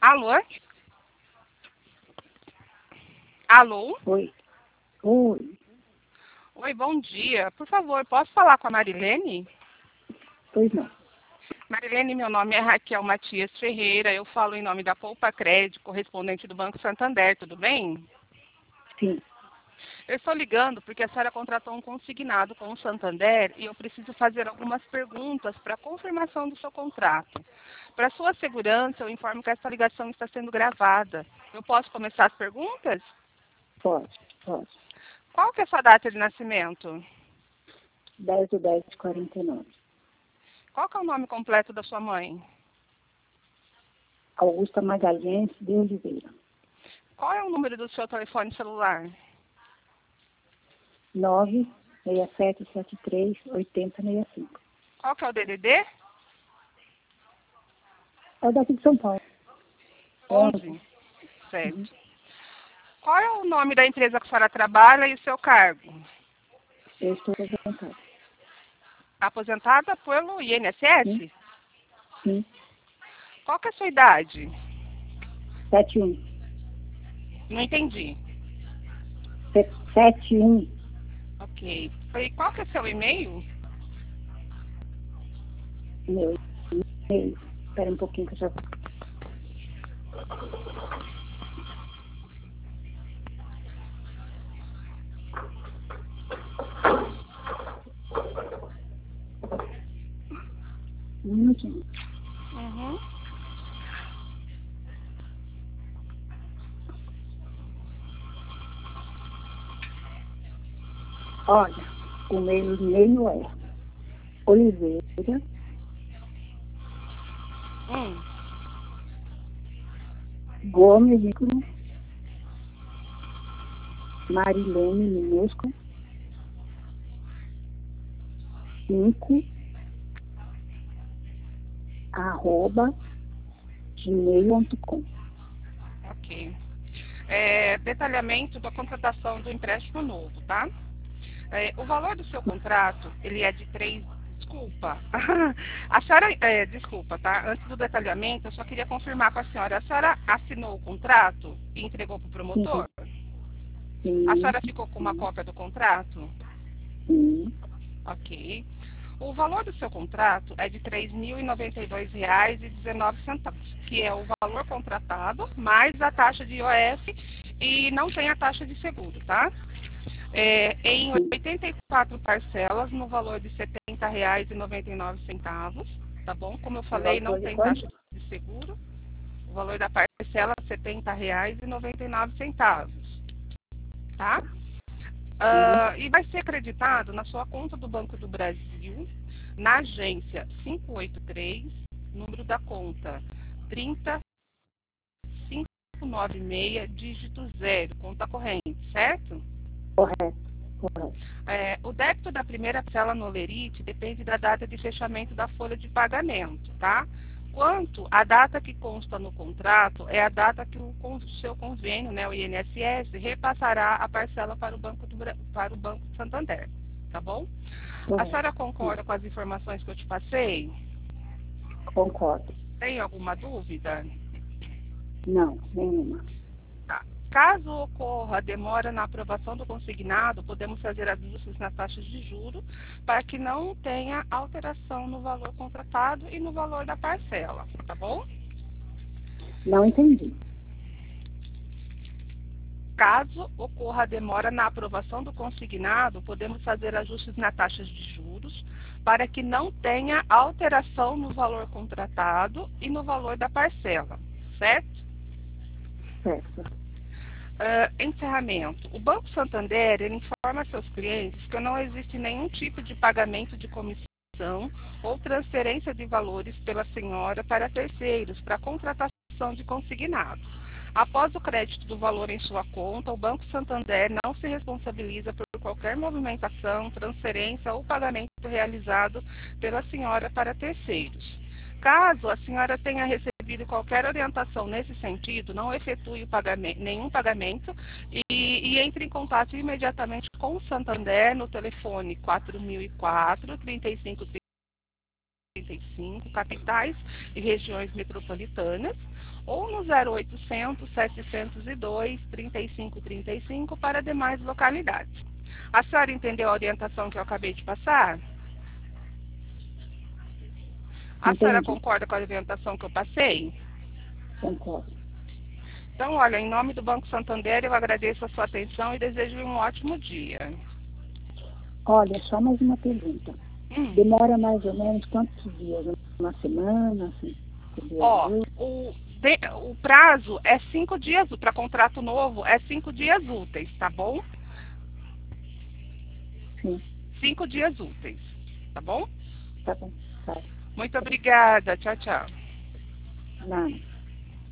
Alô? Alô? Oi. Oi. Oi, bom dia. Por favor, posso falar com a Marilene? Pois não. Marilene, meu nome é Raquel Matias Ferreira. Eu falo em nome da Poupa Crédito, correspondente do Banco Santander, tudo bem? Sim. Eu estou ligando porque a senhora contratou um consignado com o Santander e eu preciso fazer algumas perguntas para confirmação do seu contrato. Para sua segurança, eu informo que essa ligação está sendo gravada. Eu posso começar as perguntas? Pode. Pode. Qual que é a sua data de nascimento? 10/10/49. Qual que é o nome completo da sua mãe? Augusta Magalhães de Oliveira. Qual é o número do seu telefone celular? 96773-8065. Qual que é o DDD? É daqui de São Paulo. 11. Certo. Uhum. Qual é o nome da empresa que a senhora trabalha e o seu cargo? Eu estou aposentada. Aposentada pelo INSS? Sim. Qual que é a sua idade? 71. Não entendi. 71. Ok. E qual que é seu e-mail? Meu e-mail. Espera um pouquinho que eu já vou. Um minutinho. Uhum. Olha, o meu e-mail é Oliveira Hum. Gomes Marilene minúsculo 5 @gmail.com. Ok. Detalhamento da contratação do empréstimo novo, tá? O valor do seu contrato, ele é de 3. Desculpa. A senhora, desculpa, tá? Antes do detalhamento, eu só queria confirmar com a senhora. A senhora assinou o contrato e entregou para o Sim, promotor? A sim, senhora ficou com uma cópia do contrato? sim. Ok. O valor do seu contrato é de R$ 3.092,19, que é o valor contratado, mais a taxa de IOF e não tem a taxa de seguro, tá? Em Sim. 84 parcelas, no valor de R$ 70,99, tá bom? Como eu O falei, não valor de tem quanto? taxa de seguro. O valor da parcela é R$ 70,99, tá? Sim. E vai ser acreditado na sua conta do Banco do Brasil, na agência 583, número da conta 30596, dígito 0, conta corrente, certo? Correto, correto. O débito da primeira parcela no Olerite depende da data de fechamento da folha de pagamento, tá? Quanto à data que consta no contrato, é a data que o seu convênio, né, o INSS, repassará a parcela para o Banco Santander, tá bom? A Correto. senhora Sim. concorda com as informações que eu te passei? Concordo. Tem alguma dúvida? Não, nenhuma. Tá. Caso ocorra demora na aprovação do consignado, podemos fazer ajustes nas taxas de juros para que não tenha alteração no valor contratado e no valor da parcela, tá bom? Não entendi. Caso ocorra demora na aprovação do consignado, podemos fazer ajustes nas taxas de juros para que não tenha alteração no valor contratado e no valor da parcela, certo? Certo. Encerramento. O Banco Santander ele informa seus clientes que não existe nenhum tipo de pagamento de comissão ou transferência de valores pela senhora para terceiros para contratação de consignado. Após o crédito do valor em sua conta, o Banco Santander não se responsabiliza por qualquer movimentação, transferência ou pagamento realizado pela senhora para terceiros. Caso a senhora tenha recebido qualquer orientação nesse sentido, não efetue nenhum pagamento e entre em contato imediatamente com o Santander no telefone 4004 35 35, capitais e regiões metropolitanas, ou no 0800 702 3535 para demais localidades. A senhora entendeu a orientação que eu acabei de passar? A senhora Entendi. concorda com a orientação que eu passei? Concordo. Então, olha, em nome do Banco Santander, eu agradeço a sua atenção e desejo um ótimo dia. Olha, só mais uma pergunta. Demora mais ou menos quantos dias? Uma semana? Assim, Ó, o prazo é 5 dias, para contrato novo é 5 dias úteis, tá bom? Sim. 5 dias úteis, tá bom? Tá bom. Tá. Muito obrigada. Tchau, tchau. Nada.